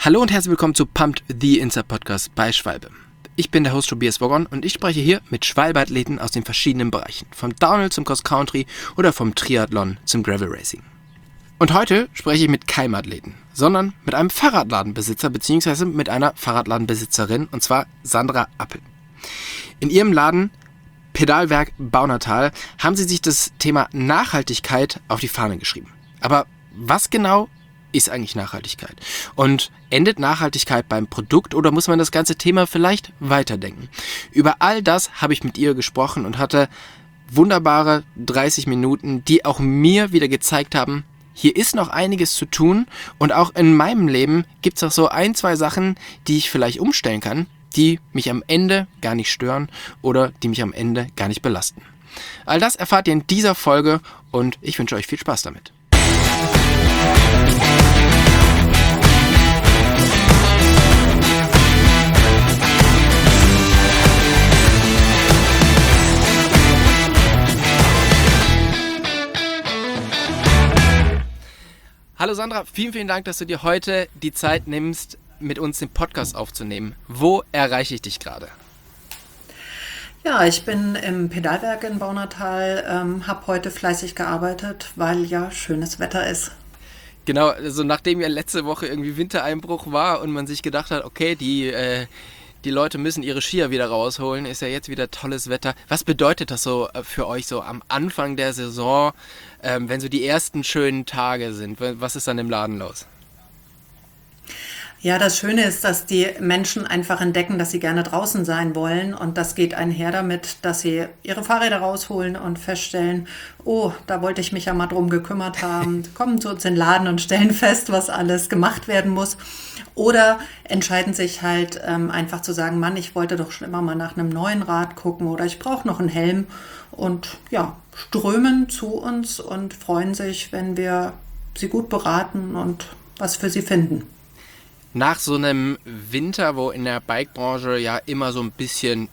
Hallo und herzlich willkommen zu Pumped, the Insta-Podcast bei Schwalbe. Ich bin der Host Tobias Woggon und ich spreche hier mit Schwalbe-Athleten aus den verschiedenen Bereichen. Vom Downhill zum Cross-Country oder vom Triathlon zum Gravel-Racing. Und heute spreche ich mit keinem Athleten, sondern mit einem Fahrradladenbesitzer bzw. mit einer Fahrradladenbesitzerin, und zwar Sandra Appel. In ihrem Laden Pedalwerk Baunatal haben sie sich das Thema Nachhaltigkeit auf die Fahne geschrieben. Aber was genau ist eigentlich Nachhaltigkeit? Und endet Nachhaltigkeit beim Produkt oder muss man das ganze Thema vielleicht weiterdenken? Über all das habe ich mit ihr gesprochen und hatte wunderbare 30 Minuten, die auch mir wieder gezeigt haben, hier ist noch einiges zu tun und auch in meinem Leben gibt es auch so ein, zwei Sachen, die ich vielleicht umstellen kann, die mich am Ende gar nicht stören oder die mich am Ende gar nicht belasten. All das erfahrt ihr in dieser Folge und ich wünsche euch viel Spaß damit. Hallo Sandra, vielen, vielen Dank, dass du dir heute die Zeit nimmst, mit uns den Podcast aufzunehmen. Wo erreiche ich dich gerade? Ja, ich bin im Pedalwerk in Baunatal, habe heute fleißig gearbeitet, weil ja schönes Wetter ist. Genau, also nachdem ja letzte Woche irgendwie Wintereinbruch war und man sich gedacht hat, okay, die Leute müssen ihre Skier wieder rausholen, ist ja jetzt wieder tolles Wetter. Was bedeutet das so für euch so am Anfang der Saison, wenn so die ersten schönen Tage sind? Was ist dann im Laden los? Ja, das Schöne ist, dass die Menschen einfach entdecken, dass sie gerne draußen sein wollen. Und das geht einher damit, dass sie ihre Fahrräder rausholen und feststellen, oh, da wollte ich mich ja mal drum gekümmert haben. Kommen zu uns in den Laden und stellen fest, was alles gemacht werden muss. Oder entscheiden sich halt einfach zu sagen, Mann, ich wollte doch schon immer mal nach einem neuen Rad gucken oder ich brauche noch einen Helm. Und ja, strömen zu uns und freuen sich, wenn wir sie gut beraten und was für sie finden. Nach so einem Winter, wo in der Bikebranche ja immer so ein bisschen,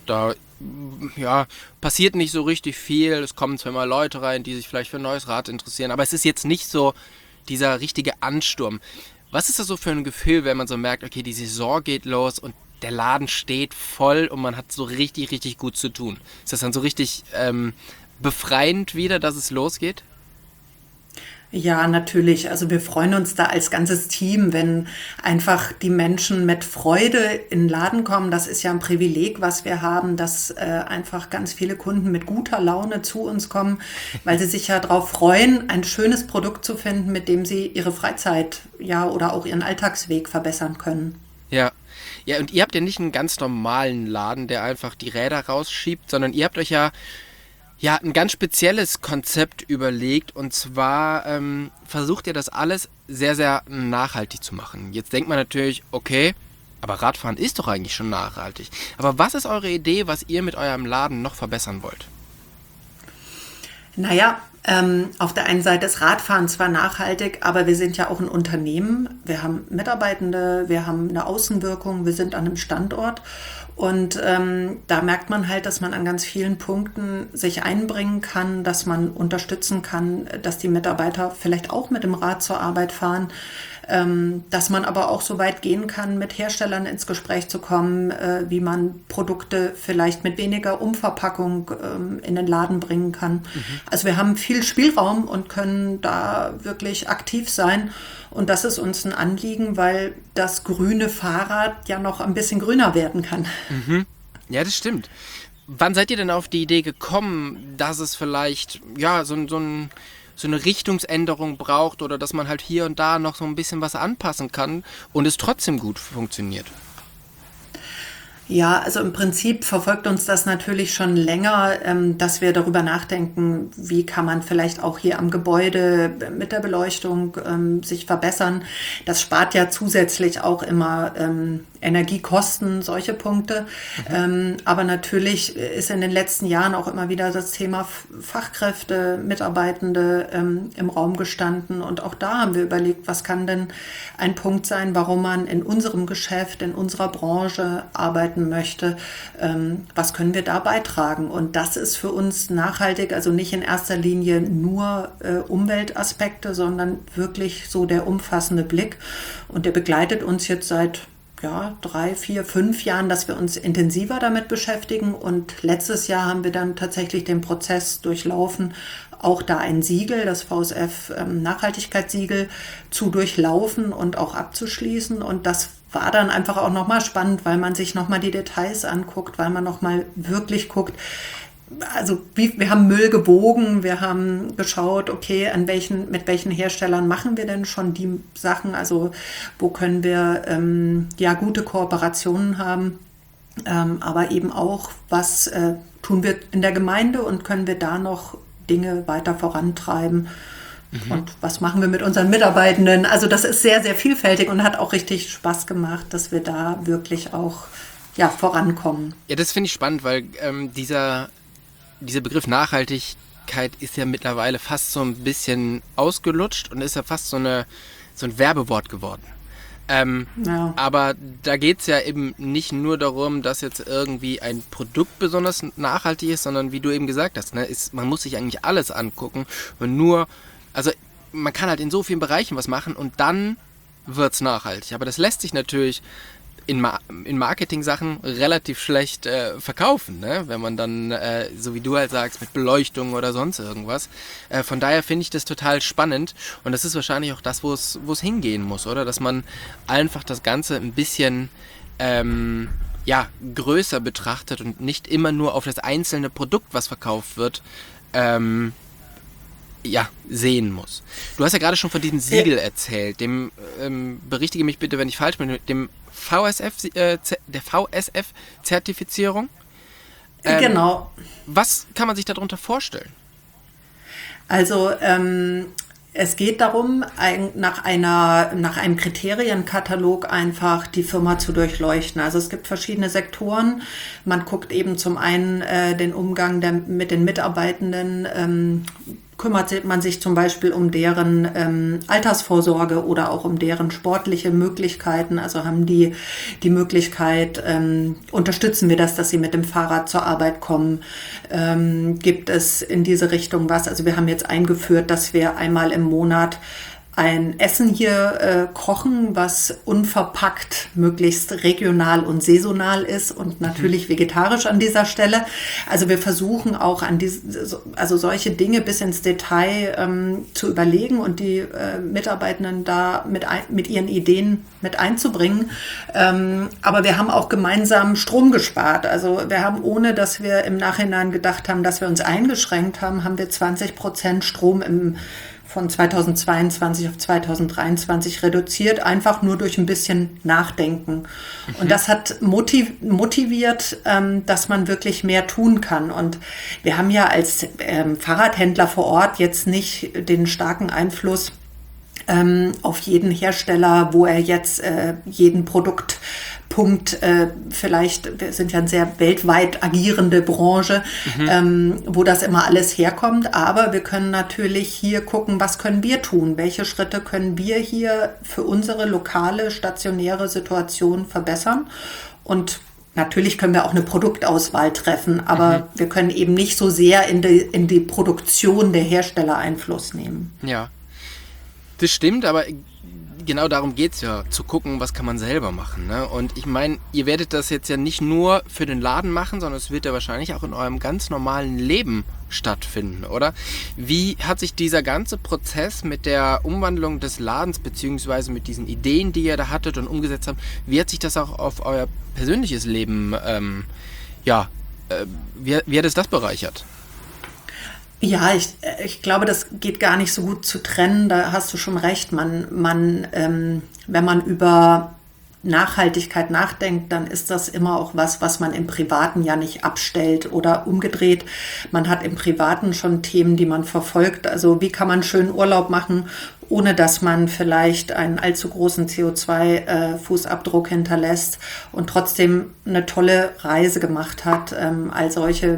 passiert nicht so richtig viel. Es kommen zwar immer Leute rein, die sich vielleicht für ein neues Rad interessieren, aber es ist jetzt nicht so dieser richtige Ansturm. Was ist das so für ein Gefühl, wenn man so merkt, okay, die Saison geht los und der Laden steht voll und man hat so richtig, richtig gut zu tun? Ist das dann so richtig befreiend wieder, dass es losgeht? Ja, natürlich. Also wir freuen uns da als ganzes Team, wenn einfach die Menschen mit Freude in den Laden kommen. Das ist ja ein Privileg, was wir haben, dass einfach ganz viele Kunden mit guter Laune zu uns kommen, weil sie sich ja darauf freuen, ein schönes Produkt zu finden, mit dem sie ihre Freizeit oder auch ihren Alltagsweg verbessern können. Ja, und ihr habt ja nicht einen ganz normalen Laden, der einfach die Räder rausschiebt, sondern ihr habt euch ja ein ganz spezielles Konzept überlegt, und zwar versucht ihr das alles sehr, sehr nachhaltig zu machen. Jetzt denkt man natürlich, okay, aber Radfahren ist doch eigentlich schon nachhaltig. Aber was ist eure Idee, was ihr mit eurem Laden noch verbessern wollt? Naja, auf der einen Seite ist Radfahren zwar nachhaltig, aber wir sind ja auch ein Unternehmen. Wir haben Mitarbeitende, wir haben eine Außenwirkung, wir sind an einem Standort. Und da merkt man halt, dass man an ganz vielen Punkten sich einbringen kann, dass man unterstützen kann, dass die Mitarbeiter vielleicht auch mit dem Rad zur Arbeit fahren, dass man aber auch so weit gehen kann, mit Herstellern ins Gespräch zu kommen, wie man Produkte vielleicht mit weniger Umverpackung in den Laden bringen kann. Also wir haben viel Spielraum und können da wirklich aktiv sein. Und das ist uns ein Anliegen, weil das grüne Fahrrad ja noch ein bisschen grüner werden kann. Mhm. Ja, das stimmt. Wann seid ihr denn auf die Idee gekommen, dass es vielleicht so eine Richtungsänderung braucht oder dass man halt hier und da noch so ein bisschen was anpassen kann und es trotzdem gut funktioniert? Ja, also im Prinzip verfolgt uns das natürlich schon länger, dass wir darüber nachdenken, wie kann man vielleicht auch hier am Gebäude mit der Beleuchtung sich verbessern. Das spart ja zusätzlich auch immer Energiekosten, solche Punkte. Aber natürlich ist in den letzten Jahren auch immer wieder das Thema Fachkräfte, Mitarbeitende im Raum gestanden. Und auch da haben wir überlegt, was kann denn ein Punkt sein, warum man in unserem Geschäft, in unserer Branche arbeiten arbeiten möchte, was können wir da beitragen? Und das ist für uns nachhaltig, also nicht in erster Linie nur Umweltaspekte, sondern wirklich so der umfassende Blick. Und der begleitet uns jetzt seit 3, 4, 5 Jahren, dass wir uns intensiver damit beschäftigen. Und letztes Jahr haben wir dann tatsächlich den Prozess durchlaufen, auch da ein Siegel, das VSF Nachhaltigkeitssiegel, zu durchlaufen und auch abzuschließen. Und das war dann einfach auch nochmal spannend, weil man sich nochmal die Details anguckt, weil man nochmal wirklich guckt. Also wir haben Müll gewogen, wir haben geschaut, okay, mit welchen Herstellern machen wir denn schon die Sachen, also wo können wir gute Kooperationen haben, aber eben auch, was tun wir in der Gemeinde und können wir da noch Dinge weiter vorantreiben. Und was machen wir mit unseren Mitarbeitenden? Also das ist sehr, sehr vielfältig und hat auch richtig Spaß gemacht, dass wir da wirklich auch vorankommen. Ja, das finde ich spannend, weil dieser Begriff Nachhaltigkeit ist ja mittlerweile fast so ein bisschen ausgelutscht und ist ja fast so ein Werbewort geworden. Aber da geht es ja eben nicht nur darum, dass jetzt irgendwie ein Produkt besonders nachhaltig ist, sondern wie du eben gesagt hast, man muss sich eigentlich alles angucken und man kann halt in so vielen Bereichen was machen und dann wird es nachhaltig. Aber das lässt sich natürlich in Marketing-Sachen relativ schlecht verkaufen, ne? Wenn man dann, so wie du halt sagst, mit Beleuchtung oder sonst irgendwas. Von daher finde ich das total spannend und das ist wahrscheinlich auch das, wo es hingehen muss, oder? Dass man einfach das Ganze ein bisschen größer betrachtet und nicht immer nur auf das einzelne Produkt, was verkauft wird, sehen muss. Du hast ja gerade schon von diesem Siegel erzählt, dem, berichtige mich bitte, wenn ich falsch bin, dem der VSF-Zertifizierung. Genau. Was kann man sich darunter vorstellen? Also es geht darum, nach einem Kriterienkatalog einfach die Firma zu durchleuchten. Also es gibt verschiedene Sektoren. Man guckt eben zum einen den Umgang mit den Mitarbeitenden, kümmert man sich zum Beispiel um deren Altersvorsorge oder auch um deren sportliche Möglichkeiten. Also haben die Möglichkeit, unterstützen wir das, dass sie mit dem Fahrrad zur Arbeit kommen? Gibt es in diese Richtung was? Also wir haben jetzt eingeführt, dass wir einmal im Monat ein Essen hier kochen, was unverpackt, möglichst regional und saisonal ist und natürlich vegetarisch an dieser Stelle. Also wir versuchen auch solche Dinge bis ins Detail zu überlegen und die Mitarbeitenden da mit ihren Ideen mit einzubringen. Aber wir haben auch gemeinsam Strom gespart. Also wir haben, ohne dass wir im Nachhinein gedacht haben, dass wir uns eingeschränkt haben, haben wir 20% Strom von 2022 auf 2023 reduziert, einfach nur durch ein bisschen Nachdenken. Und das hat motiviert, dass man wirklich mehr tun kann. Und wir haben ja als Fahrradhändler vor Ort jetzt nicht den starken Einfluss auf jeden Hersteller, wo er jetzt jeden Produktpunkt vielleicht, wir sind ja eine sehr weltweit agierende Branche, wo das immer alles herkommt, aber wir können natürlich hier gucken, was können wir tun, welche Schritte können wir hier für unsere lokale, stationäre Situation verbessern und natürlich können wir auch eine Produktauswahl treffen, aber wir können eben nicht so sehr in die Produktion der Hersteller Einfluss nehmen. Ja. Das stimmt, aber genau darum geht es ja, zu gucken, was kann man selber machen. Ne? Und ich meine, ihr werdet das jetzt ja nicht nur für den Laden machen, sondern es wird ja wahrscheinlich auch in eurem ganz normalen Leben stattfinden, oder? Wie hat sich dieser ganze Prozess mit der Umwandlung des Ladens, beziehungsweise mit diesen Ideen, die ihr da hattet und umgesetzt habt, wie hat sich das auch auf euer persönliches Leben, wie hat es das bereichert? Ja, ich glaube, das geht gar nicht so gut zu trennen. Da hast du schon recht. Wenn man über Nachhaltigkeit nachdenkt, dann ist das immer auch was man im Privaten ja nicht abstellt oder umgedreht. Man hat im Privaten schon Themen, die man verfolgt. Also wie kann man schön Urlaub machen, ohne dass man vielleicht einen allzu großen CO2-Fußabdruck hinterlässt und trotzdem eine tolle Reise gemacht hat. All solche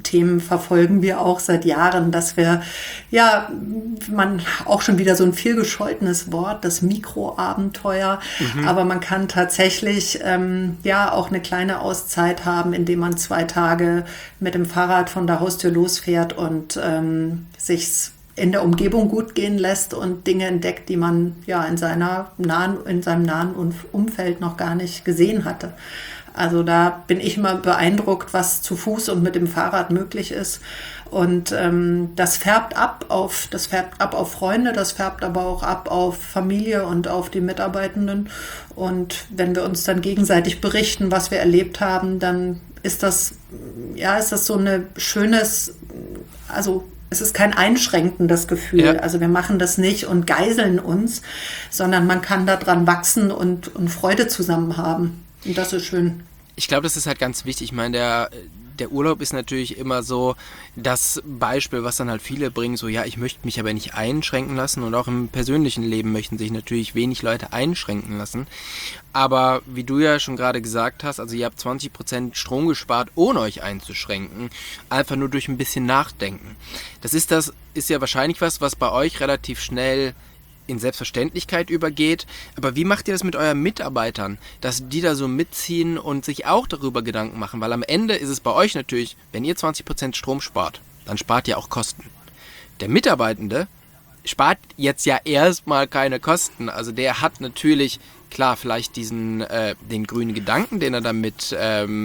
Themen verfolgen wir auch seit Jahren, dass wir, ja, man auch schon wieder so ein viel gescholtenes Wort, das Mikroabenteuer, aber man kann tatsächlich, ja, auch eine kleine Auszeit haben, indem man 2 Tage mit dem Fahrrad von der Haustür losfährt und sich's in der Umgebung gut gehen lässt und Dinge entdeckt, die man ja in seinem nahen Umfeld noch gar nicht gesehen hatte. Also da bin ich immer beeindruckt, was zu Fuß und mit dem Fahrrad möglich ist. Und das färbt ab auf Freunde, das färbt aber auch ab auf Familie und auf die Mitarbeitenden. Und wenn wir uns dann gegenseitig berichten, was wir erlebt haben, dann ist das so eine schönes, also es ist kein einschränkendes Gefühl. Ja. Also wir machen das nicht und geiseln uns, sondern man kann daran wachsen und Freude zusammen haben. Und das ist schön. Ich glaube, das ist halt ganz wichtig. Ich meine, der Urlaub ist natürlich immer so das Beispiel, was dann halt viele bringen, so ja, ich möchte mich aber nicht einschränken lassen, und auch im persönlichen Leben möchten sich natürlich wenig Leute einschränken lassen. Aber wie du ja schon gerade gesagt hast, also ihr habt 20% Strom gespart, ohne euch einzuschränken, einfach nur durch ein bisschen Nachdenken. Das ist ja wahrscheinlich was bei euch relativ schnell in Selbstverständlichkeit übergeht. Aber wie macht ihr das mit euren Mitarbeitern, dass die da so mitziehen und sich auch darüber Gedanken machen? Weil am Ende ist es bei euch natürlich, wenn ihr 20% Strom spart, dann spart ihr auch Kosten. Der Mitarbeitende spart jetzt ja erstmal keine Kosten. Also der hat natürlich, klar, vielleicht den grünen Gedanken, den er damit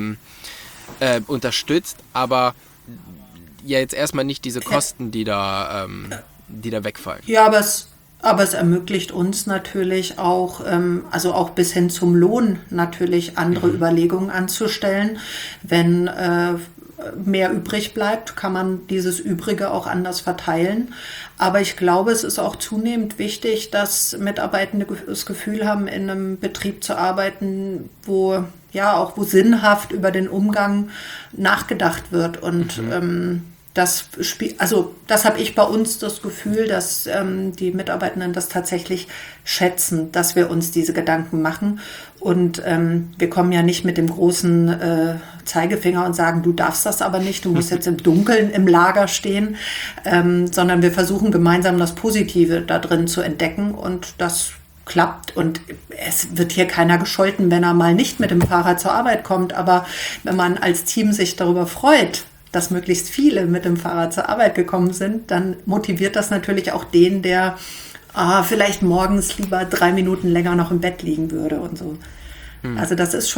unterstützt, aber ja jetzt erstmal nicht diese Kosten, die da wegfallen. Ja, aber es ermöglicht uns natürlich auch, also auch bis hin zum Lohn natürlich andere Überlegungen anzustellen. Wenn mehr übrig bleibt, kann man dieses Übrige auch anders verteilen. Aber ich glaube, es ist auch zunehmend wichtig, dass Mitarbeitende das Gefühl haben, in einem Betrieb zu arbeiten, wo sinnhaft über den Umgang nachgedacht wird. Und das habe ich bei uns das Gefühl, dass die Mitarbeitenden das tatsächlich schätzen, dass wir uns diese Gedanken machen. Und wir kommen ja nicht mit dem großen Zeigefinger und sagen, du darfst das aber nicht, du musst jetzt im Dunkeln im Lager stehen, sondern wir versuchen gemeinsam das Positive da drin zu entdecken, und das klappt. Und es wird hier keiner gescholten, wenn er mal nicht mit dem Fahrrad zur Arbeit kommt. Aber wenn man als Team sich darüber freut, dass möglichst viele mit dem Fahrrad zur Arbeit gekommen sind, dann motiviert das natürlich auch den, der vielleicht morgens lieber 3 Minuten länger noch im Bett liegen würde und so. Also das ist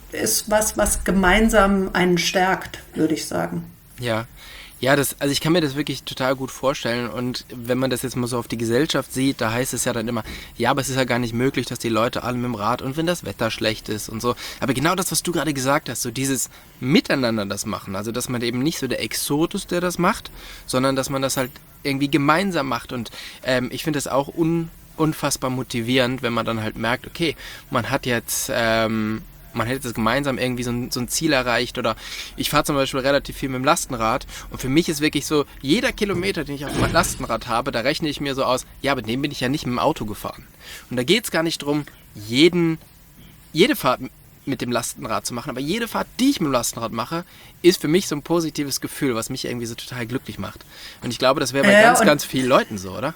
was gemeinsam einen stärkt, würde ich sagen. Ja. Ja, also ich kann mir das wirklich total gut vorstellen, und wenn man das jetzt mal so auf die Gesellschaft sieht, da heißt es ja dann immer, ja, aber es ist ja gar nicht möglich, dass die Leute alle mit dem Rad, und wenn das Wetter schlecht ist und so. Aber genau das, was du gerade gesagt hast, so dieses Miteinander das machen, also dass man eben nicht so der Exot ist, der das macht, sondern dass man das halt irgendwie gemeinsam macht, und ich finde das auch unfassbar motivierend, wenn man dann halt merkt, okay, man hat jetzt gemeinsam irgendwie so ein Ziel erreicht. Oder ich fahre zum Beispiel relativ viel mit dem Lastenrad, und für mich ist wirklich so, jeder Kilometer, den ich auf dem Lastenrad habe, da rechne ich mir so aus, ja, aber den bin ich ja nicht mit dem Auto gefahren. Und da geht es gar nicht darum, jede Fahrt mit dem Lastenrad zu machen, aber jede Fahrt, die ich mit dem Lastenrad mache, ist für mich so ein positives Gefühl, was mich irgendwie so total glücklich macht. Und ich glaube, das wäre bei ganz vielen Leuten so, oder?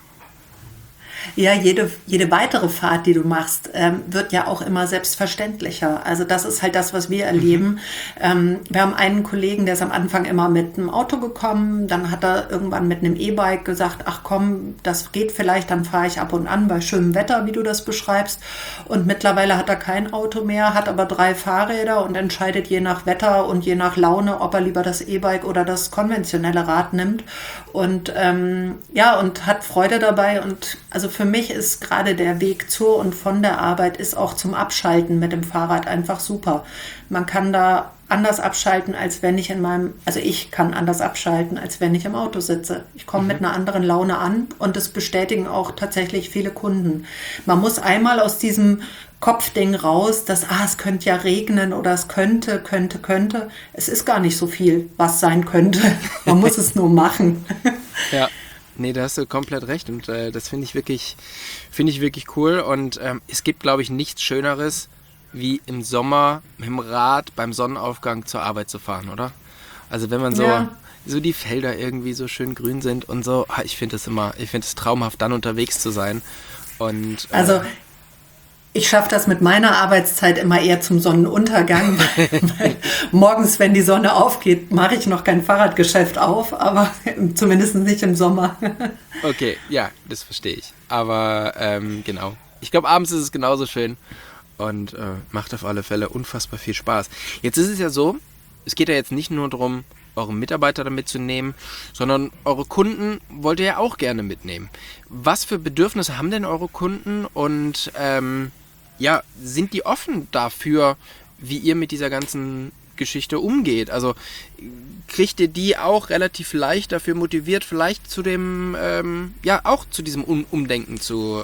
Ja, jede weitere Fahrt, die du machst, wird ja auch immer selbstverständlicher. Also das ist halt das, was wir erleben. Wir haben einen Kollegen, der ist am Anfang immer mit einem Auto gekommen, dann hat er irgendwann mit einem E-Bike gesagt, ach komm, das geht vielleicht, dann fahre ich ab und an bei schönem Wetter, wie du das beschreibst. Und mittlerweile hat er kein Auto mehr, hat aber 3 Fahrräder und entscheidet je nach Wetter und je nach Laune, ob er lieber das E-Bike oder das konventionelle Rad nimmt. Und und hat Freude dabei. Und also für mich ist gerade der Weg zur und von der Arbeit ist auch zum Abschalten mit dem Fahrrad einfach super. Man kann da anders abschalten, als wenn ich ich kann anders abschalten, als wenn ich im Auto sitze. Ich komme mit einer anderen Laune an, und das bestätigen auch tatsächlich viele Kunden. Man muss einmal aus diesem Kopfding raus, dass es könnte ja regnen oder es könnte. Es ist gar nicht so viel, was sein könnte. Man muss es nur machen. Ja. Nee, da hast du komplett recht, und das finde ich wirklich cool, und es gibt, glaube ich, nichts Schöneres, wie im Sommer mit dem Rad beim Sonnenaufgang zur Arbeit zu fahren, oder? Also wenn man so so die Felder irgendwie so schön grün sind und so. Ich finde es traumhaft, dann unterwegs zu sein. Und Also ich schaffe das mit meiner Arbeitszeit immer eher zum Sonnenuntergang, weil morgens, wenn die Sonne aufgeht, mache ich noch kein Fahrradgeschäft auf, aber zumindest nicht im Sommer. Okay, ja, das verstehe ich. Aber genau. Ich glaube, abends ist es genauso schön und macht auf alle Fälle unfassbar viel Spaß. Jetzt ist es ja so, es geht ja jetzt nicht nur darum, eure Mitarbeiter da mitzunehmen, sondern eure Kunden wollt ihr ja auch gerne mitnehmen. Was für Bedürfnisse haben denn eure Kunden und sind die offen dafür, wie ihr mit dieser ganzen Geschichte umgeht? Also kriegt ihr die auch relativ leicht dafür motiviert, vielleicht zu dem, auch zu diesem Umdenken zu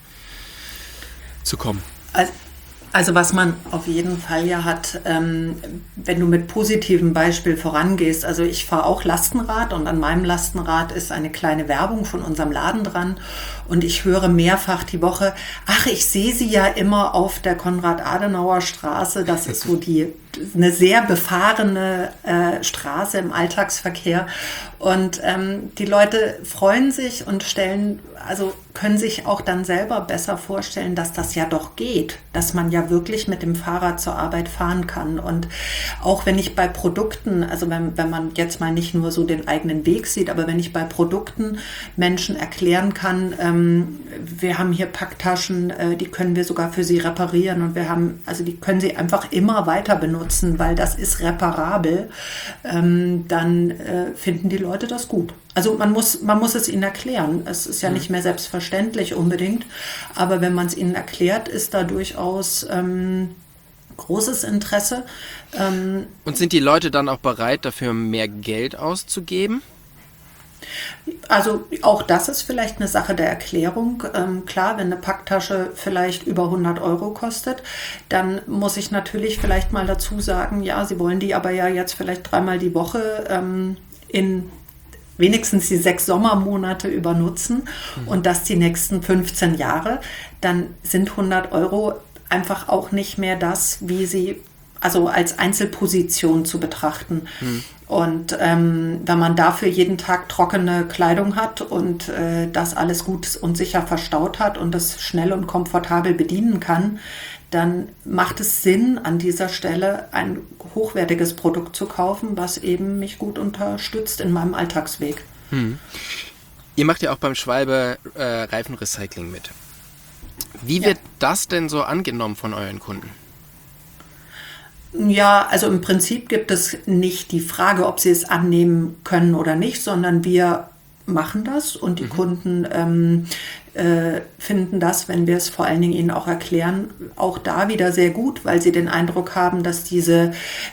kommen? Also was man auf jeden Fall ja hat, wenn du mit positivem Beispiel vorangehst, also ich fahre auch Lastenrad und an meinem Lastenrad ist eine kleine Werbung von unserem Laden dran und ich höre mehrfach die Woche, ach, ich sehe sie ja immer auf der Konrad-Adenauer-Straße, das ist so eine sehr befahrene Straße im Alltagsverkehr und die Leute freuen sich und können sich auch dann selber besser vorstellen, dass das ja doch geht, dass man ja wirklich mit dem Fahrrad zur Arbeit fahren kann. Und auch wenn ich bei Produkten, also wenn man jetzt mal nicht nur so den eigenen Weg sieht, aber wenn ich bei Produkten Menschen erklären kann, wir haben hier Packtaschen, die können wir sogar für sie reparieren und die können sie einfach immer weiter benutzen, weil das ist reparabel, dann finden die Leute das gut. Also man muss es ihnen erklären. Es ist ja nicht mehr selbstverständlich unbedingt, aber wenn man es ihnen erklärt, ist da durchaus großes Interesse. Und sind die Leute dann auch bereit, dafür mehr Geld auszugeben? Also auch das ist vielleicht eine Sache der Erklärung. Klar, wenn eine Packtasche vielleicht über 100 € kostet, dann muss ich natürlich vielleicht mal dazu sagen, ja, Sie wollen die aber ja jetzt vielleicht 3-mal die Woche in wenigstens die 6 Sommermonate übernutzen und das die nächsten 15 Jahre, dann sind 100 € einfach auch nicht mehr das, wie sie also als Einzelposition zu betrachten. Und wenn man dafür jeden Tag trockene Kleidung hat und das alles gut und sicher verstaut hat und das schnell und komfortabel bedienen kann, dann macht es Sinn, an dieser Stelle ein hochwertiges Produkt zu kaufen, was eben mich gut unterstützt in meinem Alltagsweg. Ihr macht ja auch beim Schwalbe Reifenrecycling mit. Wie wird das denn so angenommen von euren Kunden? Ja, also im Prinzip gibt es nicht die Frage, ob sie es annehmen können oder nicht, sondern wir machen das und die Kunden finden das, wenn wir es vor allen Dingen ihnen auch erklären, auch da wieder sehr gut, weil sie den Eindruck haben, dass diese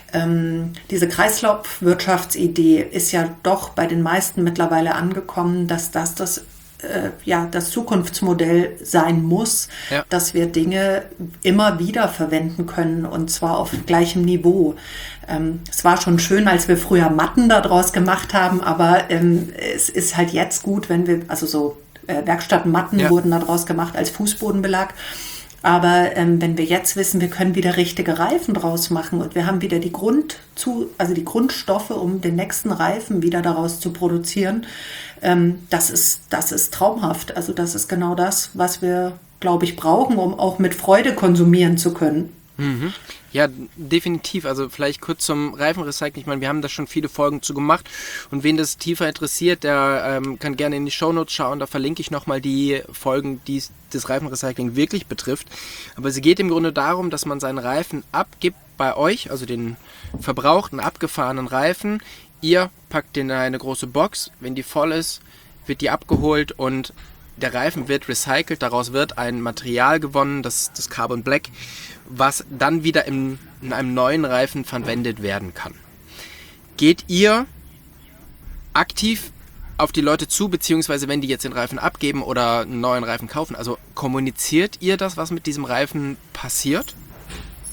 Kreislaufwirtschaftsidee ist ja doch bei den meisten mittlerweile angekommen, dass das Zukunftsmodell sein muss, dass wir Dinge immer wieder verwenden können und zwar auf gleichem Niveau. Es war schon schön, als wir früher Matten daraus gemacht haben, aber es ist halt jetzt gut, wenn wir, also so Werkstattmatten wurden daraus gemacht als Fußbodenbelag. Aber wenn wir jetzt wissen, wir können wieder richtige Reifen draus machen und wir haben wieder die Grundstoffe, um den nächsten Reifen wieder daraus zu produzieren, das ist traumhaft. Also das ist genau das, was wir, glaube ich, brauchen, um auch mit Freude konsumieren zu können. Ja, definitiv. Also vielleicht kurz zum Reifenrecycling. Ich meine, wir haben da schon viele Folgen zu gemacht und wen das tiefer interessiert, der kann gerne in die Shownotes schauen. Da verlinke ich nochmal die Folgen, die das Reifenrecycling wirklich betrifft. Aber es geht im Grunde darum, dass man seinen Reifen abgibt bei euch, also den verbrauchten, abgefahrenen Reifen. Ihr packt den in eine große Box. Wenn die voll ist, wird die abgeholt und der Reifen wird recycelt. Daraus wird ein Material gewonnen, das Carbon Black, was dann wieder in einem neuen Reifen verwendet werden kann. Geht ihr aktiv auf die Leute zu, beziehungsweise wenn die jetzt den Reifen abgeben oder einen neuen Reifen kaufen, also kommuniziert ihr das, was mit diesem Reifen passiert?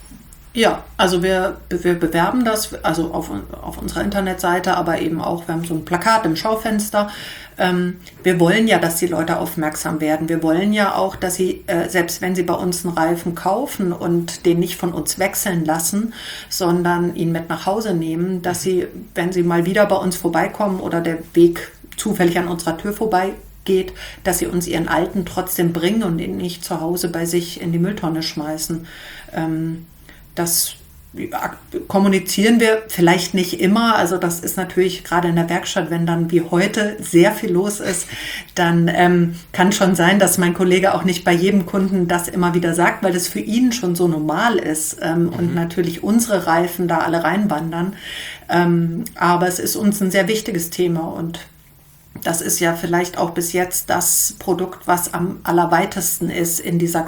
Ja, also wir bewerben das, also auf unserer Internetseite, aber eben auch, wir haben so ein Plakat im Schaufenster. Wir wollen ja, dass die Leute aufmerksam werden. Wir wollen ja auch, dass sie, selbst wenn sie bei uns einen Reifen kaufen und den nicht von uns wechseln lassen, sondern ihn mit nach Hause nehmen, dass sie, wenn sie mal wieder bei uns vorbeikommen oder der Weg zufällig an unserer Tür vorbeigeht, dass sie uns ihren alten trotzdem bringen und ihn nicht zu Hause bei sich in die Mülltonne schmeißen. Das kommunizieren wir vielleicht nicht immer. Also das ist natürlich gerade in der Werkstatt, wenn dann wie heute sehr viel los ist, dann kann schon sein, dass mein Kollege auch nicht bei jedem Kunden das immer wieder sagt, weil das für ihn schon so normal ist und natürlich unsere Reifen da alle reinwandern. Aber es ist uns ein sehr wichtiges Thema und das ist ja vielleicht auch bis jetzt das Produkt, was am allerweitesten ist in dieser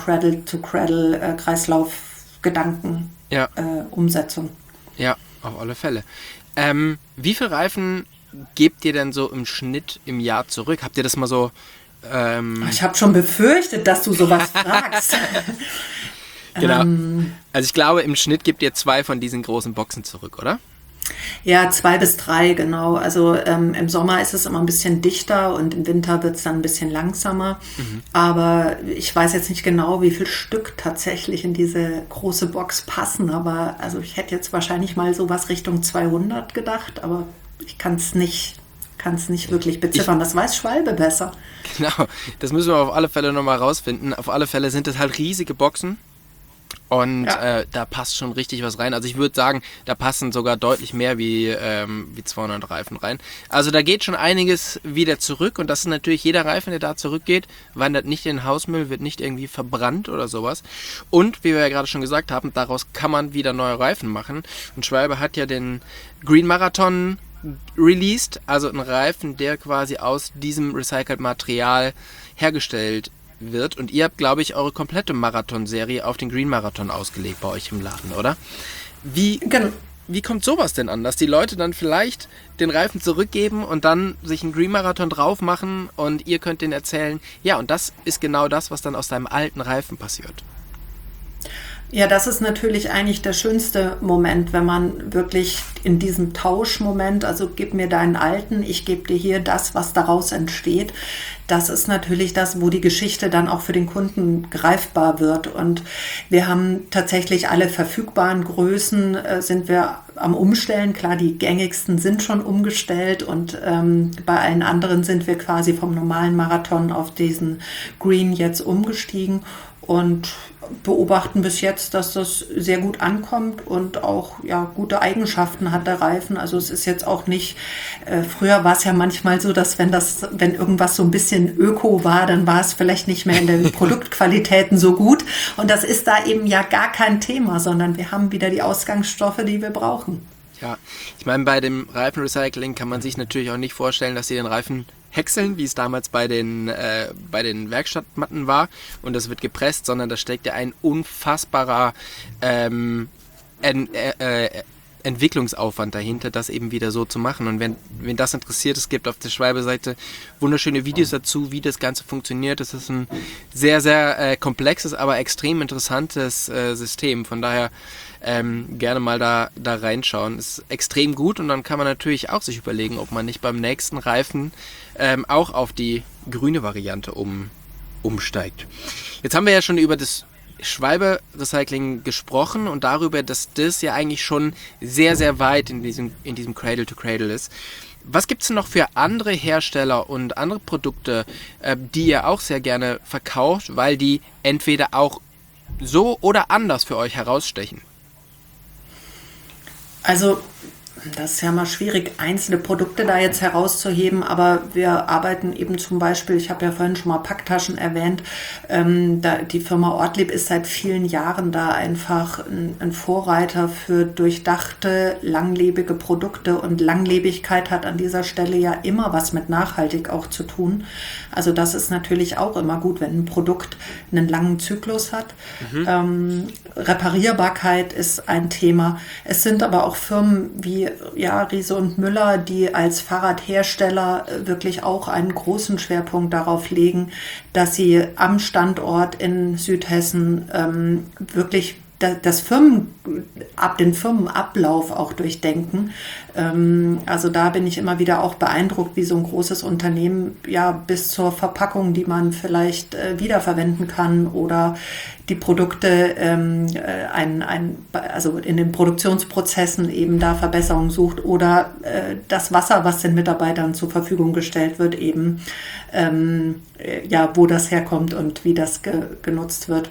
Cradle-to-Cradle-Kreislaufgedanken. Ja. Umsetzung. Ja, auf alle Fälle. Wie viel Reifen gebt ihr denn so im Schnitt im Jahr zurück? Habt ihr das mal so... Ich habe schon befürchtet, dass du sowas fragst. Genau. Also ich glaube, im Schnitt gebt ihr 2 von diesen großen Boxen zurück, oder? Ja, 2 bis 3, genau. Also im Sommer ist es immer ein bisschen dichter und im Winter wird es dann ein bisschen langsamer. Aber ich weiß jetzt nicht genau, wie viel Stück tatsächlich in diese große Box passen. Aber also ich hätte jetzt wahrscheinlich mal sowas Richtung 200 gedacht, aber ich kann es nicht wirklich beziffern. Das weiß Schwalbe besser. Genau, das müssen wir auf alle Fälle nochmal rausfinden. Auf alle Fälle sind es halt riesige Boxen. Und da passt schon richtig was rein. Also ich würde sagen, da passen sogar deutlich mehr wie 200 Reifen rein. Also da geht schon einiges wieder zurück. Und das ist natürlich, jeder Reifen, der da zurückgeht, wandert nicht in den Hausmüll, wird nicht irgendwie verbrannt oder sowas. Und wie wir ja gerade schon gesagt haben, daraus kann man wieder neue Reifen machen. Und Schwalbe hat ja den Green Marathon released. Also einen Reifen, der quasi aus diesem recycelt Material hergestellt wird. Und ihr habt, glaube ich, eure komplette Marathon-Serie auf den Green Marathon ausgelegt bei euch im Laden, oder? Wie kommt sowas denn an, dass die Leute dann vielleicht den Reifen zurückgeben und dann sich einen Green Marathon drauf machen und ihr könnt denen erzählen, ja, und das ist genau das, was dann aus deinem alten Reifen passiert? Ja, das ist natürlich eigentlich der schönste Moment, wenn man wirklich in diesem Tauschmoment, also gib mir deinen alten, ich gebe dir hier das, was daraus entsteht. Das ist natürlich das, wo die Geschichte dann auch für den Kunden greifbar wird. Und wir haben tatsächlich alle verfügbaren Größen, sind wir am Umstellen. Klar, die gängigsten sind schon umgestellt und bei allen anderen sind wir quasi vom normalen Marathon auf diesen Green jetzt umgestiegen. Und beobachten bis jetzt, dass das sehr gut ankommt und auch ja, gute Eigenschaften hat der Reifen. Also es ist jetzt auch nicht, früher war es ja manchmal so, dass wenn irgendwas so ein bisschen öko war, dann war es vielleicht nicht mehr in den Produktqualitäten so gut. Und das ist da eben ja gar kein Thema, sondern wir haben wieder die Ausgangsstoffe, die wir brauchen. Ja, ich meine, bei dem Reifenrecycling kann man sich natürlich auch nicht vorstellen, dass sie den Reifen häckseln, wie es damals bei den Werkstattmatten war und das wird gepresst, sondern da steckt ja ein unfassbarer Entwicklungsaufwand dahinter, das eben wieder so zu machen. Und wenn das interessiert, es gibt auf der Schwalbe-Seite wunderschöne Videos dazu, wie das Ganze funktioniert. Das ist ein sehr, sehr komplexes, aber extrem interessantes System. Von daher gerne mal da reinschauen. Ist extrem gut und dann kann man natürlich auch sich überlegen, ob man nicht beim nächsten Reifen auch auf die grüne Variante umsteigt. Jetzt haben wir ja schon über das Schwalbe-Recycling gesprochen und darüber, dass das ja eigentlich schon sehr, sehr weit in diesem Cradle-to-Cradle ist. Was gibt es noch für andere Hersteller und andere Produkte, die ihr auch sehr gerne verkauft, weil die entweder auch so oder anders für euch herausstechen? Also das ist ja mal schwierig, einzelne Produkte da jetzt herauszuheben, aber wir arbeiten eben zum Beispiel, ich habe ja vorhin schon mal Packtaschen erwähnt, die Firma Ortlieb ist seit vielen Jahren da einfach ein Vorreiter für durchdachte, langlebige Produkte und Langlebigkeit hat an dieser Stelle ja immer was mit nachhaltig auch zu tun. Also das ist natürlich auch immer gut, wenn ein Produkt einen langen Zyklus hat. Reparierbarkeit ist ein Thema. Es sind aber auch Firmen wie Riese und Müller, die als Fahrradhersteller wirklich auch einen großen Schwerpunkt darauf legen, dass sie am Standort in Südhessen wirklich den Firmenablauf auch durchdenken. Also da bin ich immer wieder auch beeindruckt, wie so ein großes Unternehmen ja bis zur Verpackung, die man vielleicht wiederverwenden kann oder die Produkte also in den Produktionsprozessen eben da Verbesserungen sucht oder das Wasser, was den Mitarbeitern zur Verfügung gestellt wird, eben wo das herkommt und wie das genutzt wird.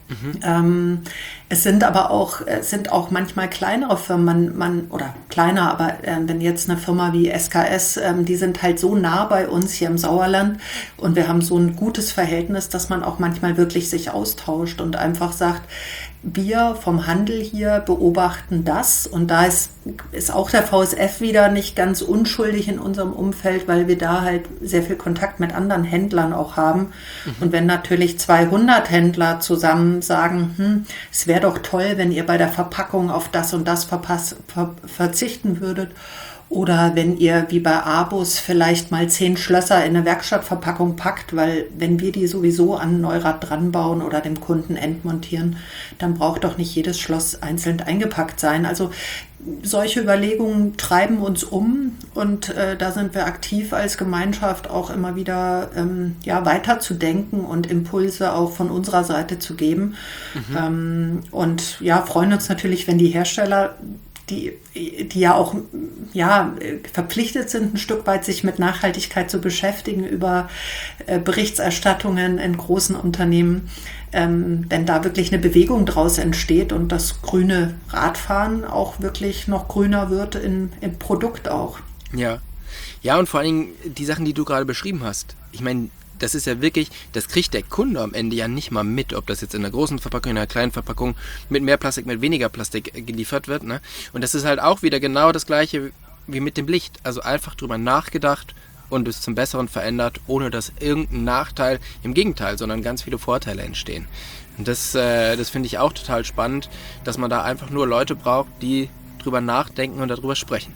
Es sind aber auch, manchmal kleinere Firmen, oder kleiner, aber wenn jetzt eine Firma wie SKS, die sind halt so nah bei uns hier im Sauerland und wir haben so ein gutes Verhältnis, dass man auch manchmal wirklich sich austauscht und einfach sagt, wir vom Handel hier beobachten das und da ist auch der VSF wieder nicht ganz unschuldig in unserem Umfeld, weil wir da halt sehr viel Kontakt mit anderen Händlern auch haben. Und wenn natürlich 200 Händler zusammen sagen, es wäre doch toll, wenn ihr bei der Verpackung auf das und das verzichten würdet, oder wenn ihr wie bei Abus vielleicht mal 10 Schlösser in eine Werkstattverpackung packt, weil wenn wir die sowieso an ein Neurad dran bauen oder dem Kunden entmontieren, dann braucht doch nicht jedes Schloss einzeln eingepackt sein. Also solche Überlegungen treiben uns um und da sind wir aktiv als Gemeinschaft auch immer wieder weiter zu denken und Impulse auch von unserer Seite zu geben. Und ja, freuen uns natürlich, wenn die Hersteller die ja auch verpflichtet sind, ein Stück weit sich mit Nachhaltigkeit zu beschäftigen über Berichterstattungen in großen Unternehmen, wenn da wirklich eine Bewegung draus entsteht und das grüne Radfahren auch wirklich noch grüner wird im Produkt auch. Ja, und vor allen Dingen die Sachen, die du gerade beschrieben hast. Ich meine, das ist ja wirklich, das kriegt der Kunde am Ende ja nicht mal mit, ob das jetzt in einer großen Verpackung, in einer kleinen Verpackung mit mehr Plastik, mit weniger Plastik geliefert wird. Ne? Und das ist halt auch wieder genau das Gleiche wie mit dem Licht. Also einfach drüber nachgedacht und es zum Besseren verändert, ohne dass irgendein Nachteil, im Gegenteil, sondern ganz viele Vorteile entstehen. Und das finde ich auch total spannend, dass man da einfach nur Leute braucht, die drüber nachdenken und darüber sprechen.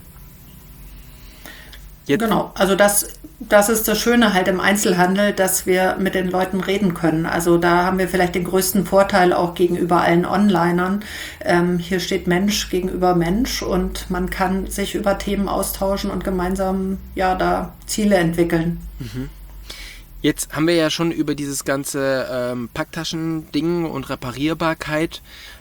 Genau, also das ist das Schöne halt im Einzelhandel, dass wir mit den Leuten reden können. Also da haben wir vielleicht den größten Vorteil auch gegenüber allen Onlinern. Hier steht Mensch gegenüber Mensch und man kann sich über Themen austauschen und gemeinsam da Ziele entwickeln. Jetzt haben wir ja schon über dieses ganze Packtaschen-Ding und Reparierbarkeit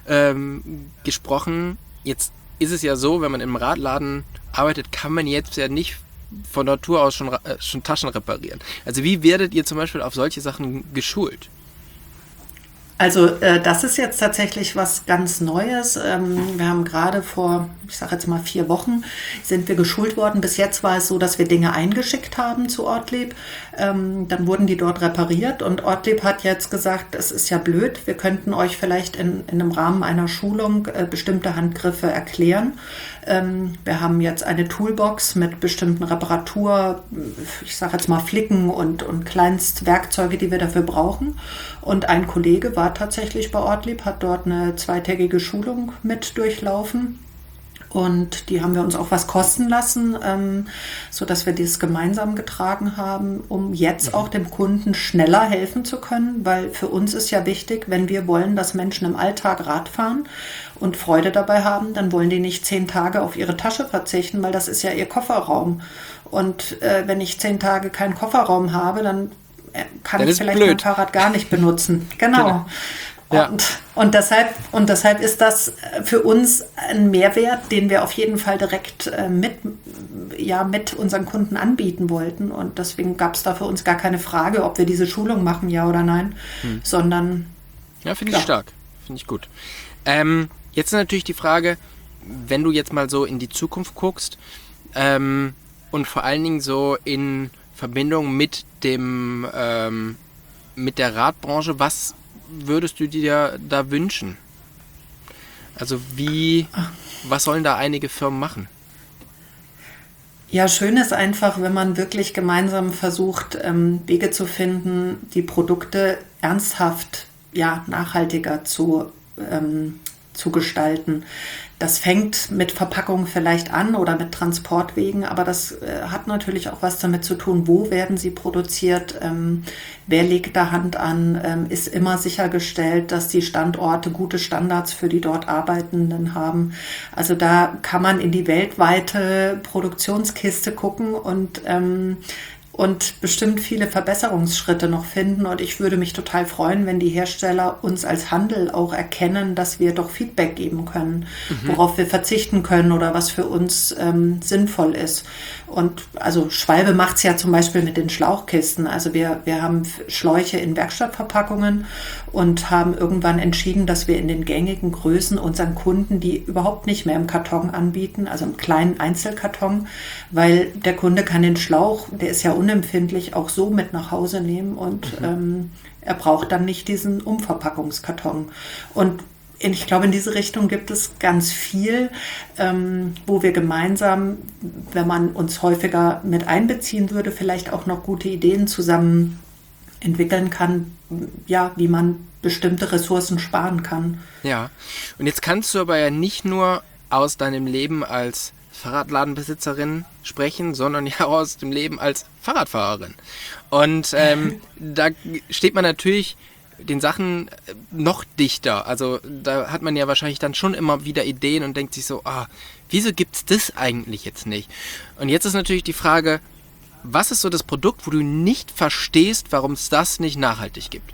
gesprochen. Jetzt ist es ja so, wenn man im Radladen arbeitet, kann man jetzt ja nicht von Natur aus schon Taschen reparieren. Also wie werdet ihr zum Beispiel auf solche Sachen geschult? Also das ist jetzt tatsächlich was ganz Neues. Wir haben gerade vor, ich sage jetzt mal 4 Wochen, sind wir geschult worden. Bis jetzt war es so, dass wir Dinge eingeschickt haben zu Ortlieb. Dann wurden die dort repariert und Ortlieb hat jetzt gesagt, es ist ja blöd, wir könnten euch vielleicht in einem Rahmen einer Schulung bestimmte Handgriffe erklären. Wir haben jetzt eine Toolbox mit bestimmten Reparatur, ich sage jetzt mal Flicken und Kleinstwerkzeuge, die wir dafür brauchen. Und ein Kollege war tatsächlich bei Ortlieb, hat dort eine 2-tägige Schulung mit durchlaufen. Und die haben wir uns auch was kosten lassen, sodass wir das gemeinsam getragen haben, um jetzt auch dem Kunden schneller helfen zu können. Weil für uns ist ja wichtig, wenn wir wollen, dass Menschen im Alltag Rad fahren und Freude dabei haben, dann wollen die nicht 10 Tage auf ihre Tasche verzichten, weil das ist ja ihr Kofferraum. Und wenn ich 10 Tage keinen Kofferraum habe, dann kann ich vielleicht mein Fahrrad gar nicht benutzen. Genau. Ja. Und deshalb ist das für uns ein Mehrwert, den wir auf jeden Fall direkt mit unseren Kunden anbieten wollten. Und deswegen gab es da für uns gar keine Frage, ob wir diese Schulung machen, ja oder nein, sondern... Ja, finde ich stark. Finde ich gut. Jetzt ist natürlich die Frage, wenn du jetzt mal so in die Zukunft guckst und vor allen Dingen so in Verbindung mit mit der Radbranche, was würdest du dir da wünschen? Also was sollen da einige Firmen machen? Ja, schön ist einfach, wenn man wirklich gemeinsam versucht, Wege zu finden, die Produkte ernsthaft nachhaltiger zu zu gestalten. Das fängt mit Verpackungen vielleicht an oder mit Transportwegen, aber das hat natürlich auch was damit zu tun, wo werden sie produziert, wer legt da Hand an, ist immer sichergestellt, dass die Standorte gute Standards für die dort Arbeitenden haben. Also da kann man in die weltweite Produktionskiste gucken und bestimmt viele Verbesserungsschritte noch finden. Und ich würde mich total freuen, wenn die Hersteller uns als Handel auch erkennen, dass wir doch Feedback geben können, worauf wir verzichten können oder was für uns sinnvoll ist. Und also Schwalbe macht es ja zum Beispiel mit den Schlauchkisten. Also wir haben Schläuche in Werkstattverpackungen und haben irgendwann entschieden, dass wir in den gängigen Größen unseren Kunden die überhaupt nicht mehr im Karton anbieten, also im kleinen Einzelkarton, weil der Kunde kann den Schlauch, der ist ja unempfindlich, auch so mit nach Hause nehmen und er braucht dann nicht diesen Umverpackungskarton. Und ich glaube, in diese Richtung gibt es ganz viel, wo wir gemeinsam, wenn man uns häufiger mit einbeziehen würde, vielleicht auch noch gute Ideen zusammen entwickeln kann, ja, wie man bestimmte Ressourcen sparen kann. Ja, und jetzt kannst du aber ja nicht nur aus deinem Leben als Fahrradladenbesitzerin sprechen, sondern ja auch aus dem Leben als Fahrradfahrerin. Und da steht man natürlich den Sachen noch dichter. Also da hat man ja wahrscheinlich dann schon immer wieder Ideen und denkt sich so, wieso gibt's das eigentlich jetzt nicht? Und jetzt ist natürlich die Frage, was ist so das Produkt, wo du nicht verstehst, warum es das nicht nachhaltig gibt?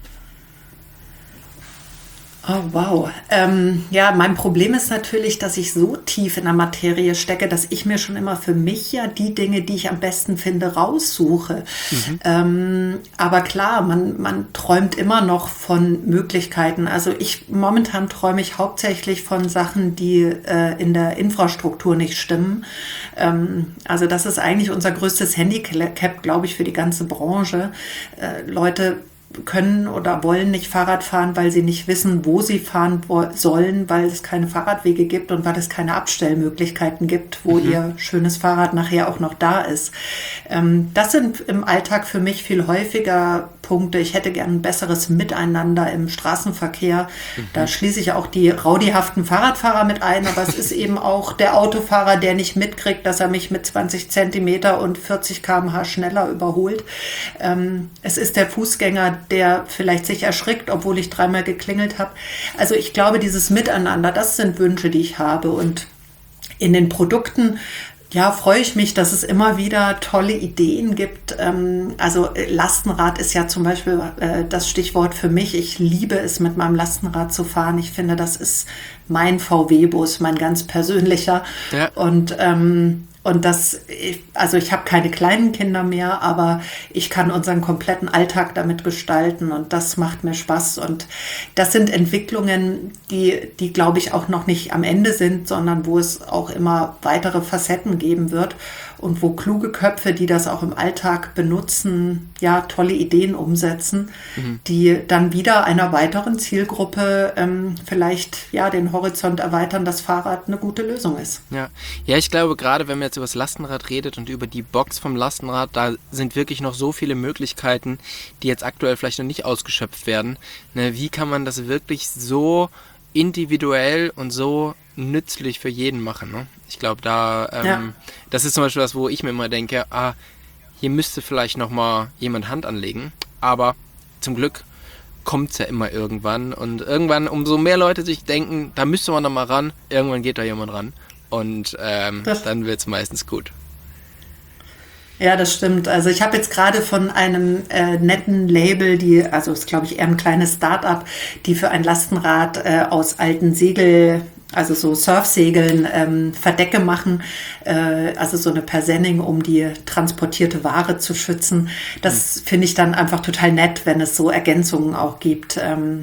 Oh, wow. Ja, mein Problem ist natürlich, dass ich so tief in der Materie stecke, dass ich mir schon immer für mich ja die Dinge, die ich am besten finde, raussuche. Aber klar, man träumt immer noch von Möglichkeiten. Also momentan träume ich hauptsächlich von Sachen, die in der Infrastruktur nicht stimmen. Also das ist eigentlich unser größtes Handicap, glaube ich, für die ganze Branche. Leute können oder wollen nicht Fahrrad fahren, weil sie nicht wissen, wo sie fahren sollen, weil es keine Fahrradwege gibt und weil es keine Abstellmöglichkeiten gibt, wo ihr schönes Fahrrad nachher auch noch da ist. Das sind im Alltag für mich viel häufiger Punkte. Ich hätte gern ein besseres Miteinander im Straßenverkehr. Da schließe ich auch die raudihaften Fahrradfahrer mit ein, aber es ist eben auch der Autofahrer, der nicht mitkriegt, dass er mich mit 20 Zentimeter und 40 km/h schneller überholt. Es ist der Fußgänger, der vielleicht sich erschrickt, obwohl ich 3-mal geklingelt habe. Also ich glaube, dieses Miteinander, das sind Wünsche, die ich habe. Und in den Produkten, ja, freue ich mich, dass es immer wieder tolle Ideen gibt. Also Lastenrad ist ja zum Beispiel das Stichwort für mich. Ich liebe es, mit meinem Lastenrad zu fahren. Ich finde, das ist mein VW-Bus, mein ganz persönlicher. Ja. Und ich habe keine kleinen Kinder mehr, aber ich kann unseren kompletten Alltag damit gestalten und das macht mir Spaß. Und das sind Entwicklungen, die glaube ich auch noch nicht am Ende sind, sondern wo es auch immer weitere Facetten geben wird und wo kluge Köpfe, die das auch im Alltag benutzen, ja, tolle Ideen umsetzen, die dann wieder einer weiteren Zielgruppe vielleicht ja den Horizont erweitern, dass Fahrrad eine gute Lösung ist. Ja, ich glaube, gerade wenn man jetzt über das Lastenrad redet und über die Box vom Lastenrad, da sind wirklich noch so viele Möglichkeiten, die jetzt aktuell vielleicht noch nicht ausgeschöpft werden. Ne, wie kann man das wirklich so individuell und so nützlich für jeden machen? Ne? Ich glaube, das ist zum Beispiel was, wo ich mir immer denke, hier müsste vielleicht nochmal jemand Hand anlegen, aber zum Glück kommt es ja immer irgendwann und irgendwann, umso mehr Leute sich denken, da müsste man noch mal ran, irgendwann geht da jemand ran und dann wird es meistens gut. Ja, das stimmt. Also ich habe jetzt gerade von einem netten Label, also ist glaube ich eher ein kleines Start-up, die für ein Lastenrad aus alten also so Surfsegeln Verdecke machen, also so eine Persenning, um die transportierte Ware zu schützen. Das finde ich dann einfach total nett, wenn es so Ergänzungen auch gibt.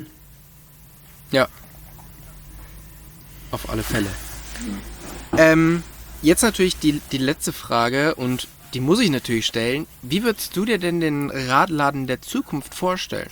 Ja, auf alle Fälle. Jetzt natürlich die letzte Frage und die muss ich natürlich stellen. Wie würdest du dir denn den Radladen der Zukunft vorstellen?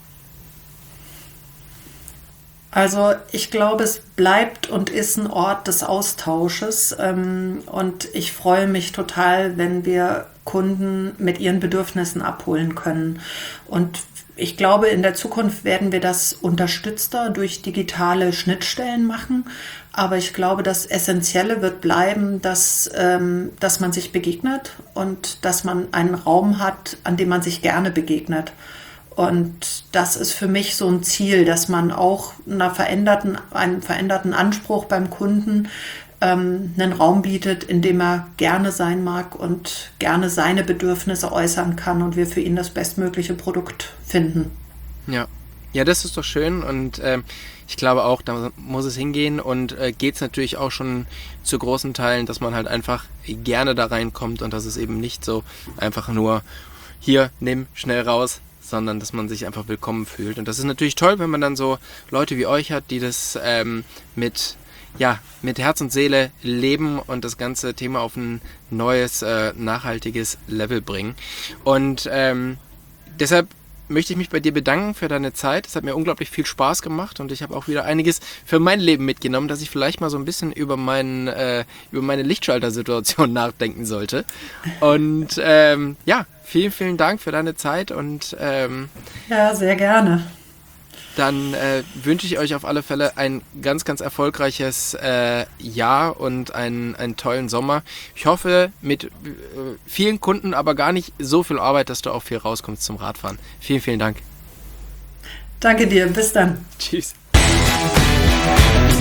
Also ich glaube, es bleibt und ist ein Ort des Austausches und ich freue mich total, wenn wir Kunden mit ihren Bedürfnissen abholen können. Und Ich glaube, in der Zukunft werden wir das unterstützter durch digitale Schnittstellen machen. Aber ich glaube, das Essentielle wird bleiben, dass man sich begegnet und dass man einen Raum hat, an dem man sich gerne begegnet. Und das ist für mich so ein Ziel, dass man auch einem veränderten Anspruch beim Kunden einen Raum bietet, in dem er gerne sein mag und gerne seine Bedürfnisse äußern kann und wir für ihn das bestmögliche Produkt finden. Ja, das ist doch schön und ich glaube auch, da muss es hingehen und geht es natürlich auch schon zu großen Teilen, dass man halt einfach gerne da reinkommt und dass es eben nicht so einfach nur hier, nimm, schnell raus, sondern dass man sich einfach willkommen fühlt. Und das ist natürlich toll, wenn man dann so Leute wie euch hat, die das mit Herz und Seele leben und das ganze Thema auf ein neues, nachhaltiges Level bringen. Und deshalb möchte ich mich bei dir bedanken für deine Zeit. Es hat mir unglaublich viel Spaß gemacht und ich habe auch wieder einiges für mein Leben mitgenommen, dass ich vielleicht mal so ein bisschen über meine Lichtschalter-Situation nachdenken sollte. Und vielen, vielen Dank für deine Zeit und ja, sehr gerne. Dann wünsche ich euch auf alle Fälle ein ganz, ganz erfolgreiches Jahr und einen tollen Sommer. Ich hoffe, mit vielen Kunden, aber gar nicht so viel Arbeit, dass du auch viel rauskommst zum Radfahren. Vielen, vielen Dank. Danke dir. Bis dann. Tschüss.